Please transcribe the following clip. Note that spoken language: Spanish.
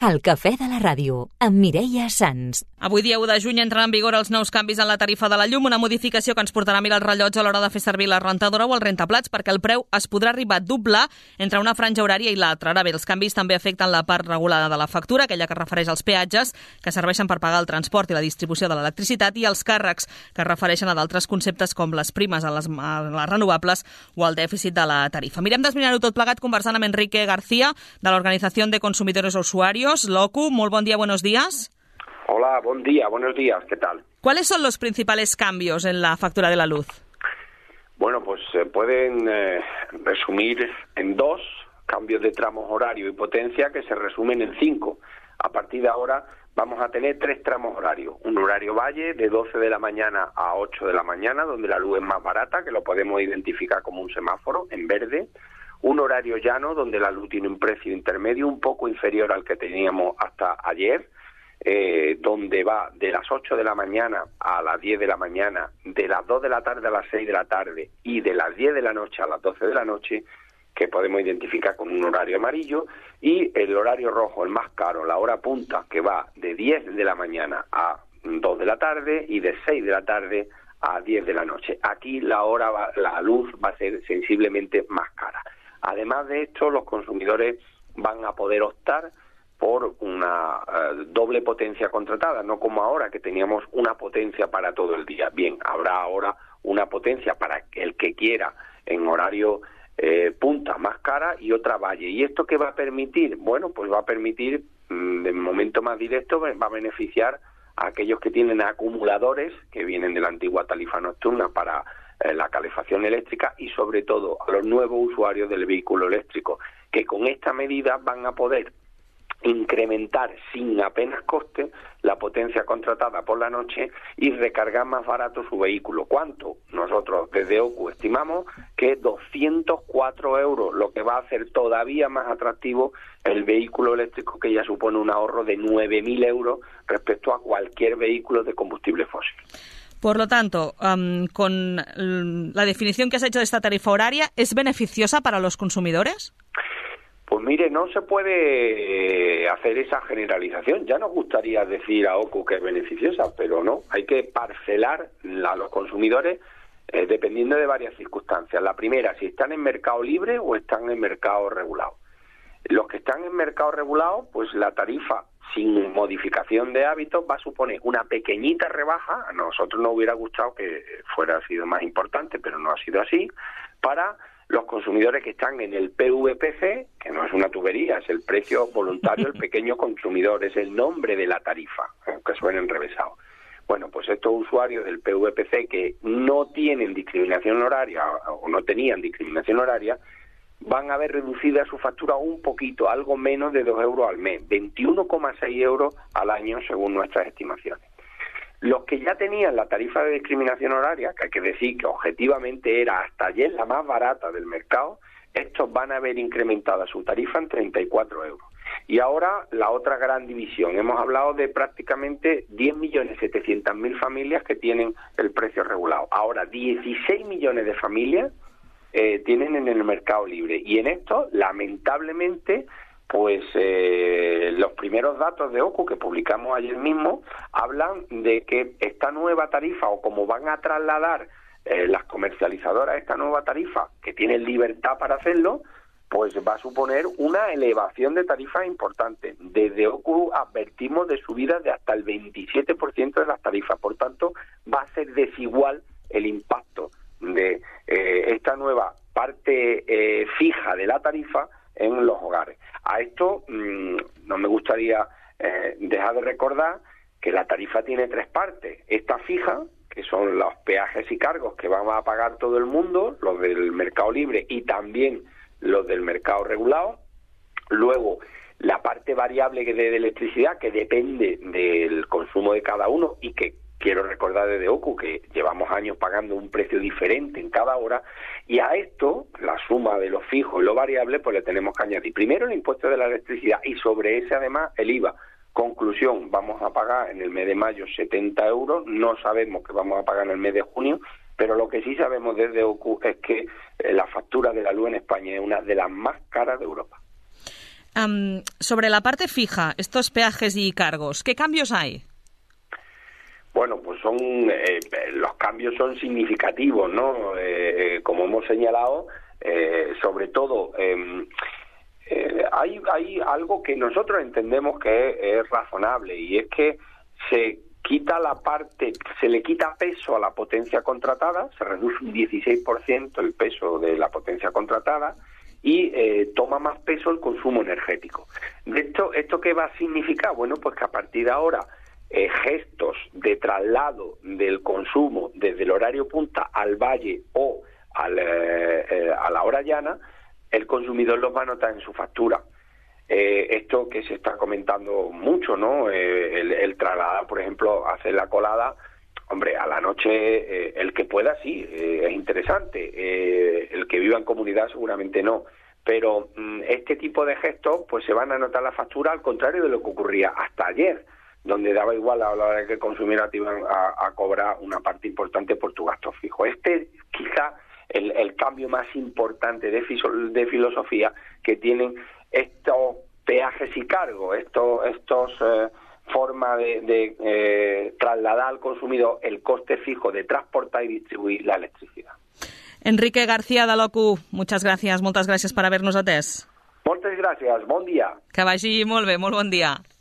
El cafè de la ràdio, amb Mireia Sans. Avui dia 1 de juny entren en vigor els nous canvis en la tarifa de la llum, una modificació que ens portarà a mirar el rellotge a l'hora de fer servir la rentadora o el rentaplats, perquè el preu es podrà arribar a doblar entre una franja horària i l'altra. Ara bé, els canvis també afecten la part regulada de la factura, aquella que es refereix als peatges, que serveixen per pagar el transport i la distribució de l'electricitat, i els càrrecs, que es refereixen a d'altres conceptes com les primes a les renovables o el dèficit de la tarifa. Mirem d'esbrinar-ho tot plegat conversant amb Enrique García, de l'Organització de Consumidores Usuarios, l'OCU. Muy buen día, buenos días. Hola, buen día, buenos días, ¿qué tal? ¿Cuáles son los principales cambios en la factura de la luz? Bueno, pues se pueden resumir en 2 cambios de tramos horario y potencia que se resumen en 5. A partir de ahora vamos a tener 3 tramos horarios. Un horario valle de 12 de la mañana a 8 de la mañana, donde la luz es más barata, que lo podemos identificar como un semáforo en verde. Un horario llano, donde la luz tiene un precio intermedio un poco inferior al que teníamos hasta ayer, donde va de las 8 de la mañana a las 10 de la mañana, de las 2 de la tarde a las 6 de la tarde y de las 10 de la noche a las 12 de la noche, que podemos identificar con un horario amarillo, y el horario rojo, el más caro, la hora punta, que va de 10 de la mañana a 2 de la tarde y de 6 de la tarde a 10 de la noche. Aquí la luz va a ser sensiblemente más cara. Además de esto, los consumidores van a poder optar por una doble potencia contratada, no como ahora que teníamos una potencia para todo el día. Bien, habrá ahora una potencia para el que quiera en horario punta más cara y otra valle. ¿Y esto qué va a permitir? Bueno, pues va a permitir, de momento más directo, va a beneficiar a aquellos que tienen acumuladores que vienen de la antigua tarifa nocturna para la calefacción eléctrica, y sobre todo a los nuevos usuarios del vehículo eléctrico, que con esta medida van a poder incrementar sin apenas coste la potencia contratada por la noche y recargar más barato su vehículo. ¿Cuánto? Nosotros desde OCU estimamos que 204 euros, lo que va a hacer todavía más atractivo el vehículo eléctrico, que ya supone un ahorro de 9.000 euros respecto a cualquier vehículo de combustible fósil. Por lo tanto, con la definición que has hecho de esta tarifa horaria, ¿es beneficiosa para los consumidores? Pues mire, no se puede hacer esa generalización. Ya nos gustaría decir a OCU que es beneficiosa, pero no. Hay que parcelar a los consumidores dependiendo de varias circunstancias. La primera, si están en mercado libre o están en mercado regulado. Los que están en mercado regulado, pues la tarifa sin modificación de hábitos va a suponer una pequeñita rebaja. A nosotros nos hubiera gustado que fuera sido más importante, pero no ha sido así, para los consumidores que están en el PVPC, que no es una tubería, es el precio voluntario del pequeño consumidor, es el nombre de la tarifa, aunque suene enrevesado. Bueno, pues estos usuarios del PVPC que no tienen discriminación horaria o no tenían discriminación horaria, van a ver reducida su factura un poquito, algo menos de 2 euros al mes, 21,6 euros al año según nuestras estimaciones. Los que ya tenían la tarifa de discriminación horaria, que hay que decir que objetivamente era hasta ayer la más barata del mercado, estos van a ver incrementada su tarifa en 34 euros. Y ahora la otra gran división. Hemos hablado de prácticamente 10.700.000 familias que tienen el precio regulado. Ahora 16 millones de familias tienen en el mercado libre, y en esto lamentablemente pues los primeros datos de OCU que publicamos ayer mismo hablan de que esta nueva tarifa, o como van a trasladar las comercializadoras esta nueva tarifa, que tienen libertad para hacerlo, pues va a suponer una elevación de tarifas importante. Desde OCU advertimos de subidas de hasta el 27% de las tarifas. Por tanto, va a ser desigual el impacto de esta nueva parte fija de la tarifa en los hogares. A esto no me gustaría dejar de recordar que la tarifa tiene 3 partes. Esta fija, que son los peajes y cargos que van a pagar todo el mundo, los del mercado libre y también los del mercado regulado. Luego, la parte variable de electricidad, que depende del consumo de cada uno, y que quiero recordar desde OCU que llevamos años pagando un precio diferente en cada hora, y a esto, la suma de lo fijo y lo variable, pues le tenemos que añadir primero el impuesto de la electricidad y sobre ese además el IVA. Conclusión, vamos a pagar en el mes de mayo 70 euros, no sabemos qué vamos a pagar en el mes de junio, pero lo que sí sabemos desde OCU es que la factura de la luz en España es una de las más caras de Europa. Sobre la parte fija, estos peajes y cargos, ¿qué cambios hay? Bueno, pues los cambios son significativos, ¿no? Como hemos señalado, sobre todo hay algo que nosotros entendemos que es razonable, y es que se le quita peso a la potencia contratada, se reduce un 16% el peso de la potencia contratada y toma más peso el consumo energético. ¿Esto qué va a significar? Bueno, pues que a partir de ahora gestos de traslado del consumo desde el horario punta al valle o a la hora llana, el consumidor los va a notar en su factura. Esto que se está comentando mucho, ¿no? El trasladar, por ejemplo, hacer la colada, hombre, a la noche, el que pueda sí, es interesante. El que viva en comunidad seguramente no. Pero este tipo de gestos pues se van a notar la factura, al contrario de lo que ocurría hasta ayer, donde daba igual a la hora de que consumiera, te iban a cobrar una parte importante por tu gasto fijo. Quizá el cambio más importante de filosofía que tienen estos peajes y cargos, estos formas de trasladar al consumidor el coste fijo de transportar y distribuir la electricidad. Enrique García de l'OCU, moltes gràcies per haver-nos atès. Moltes gràcies, bon dia. Que vagi molt bé, molt bon dia.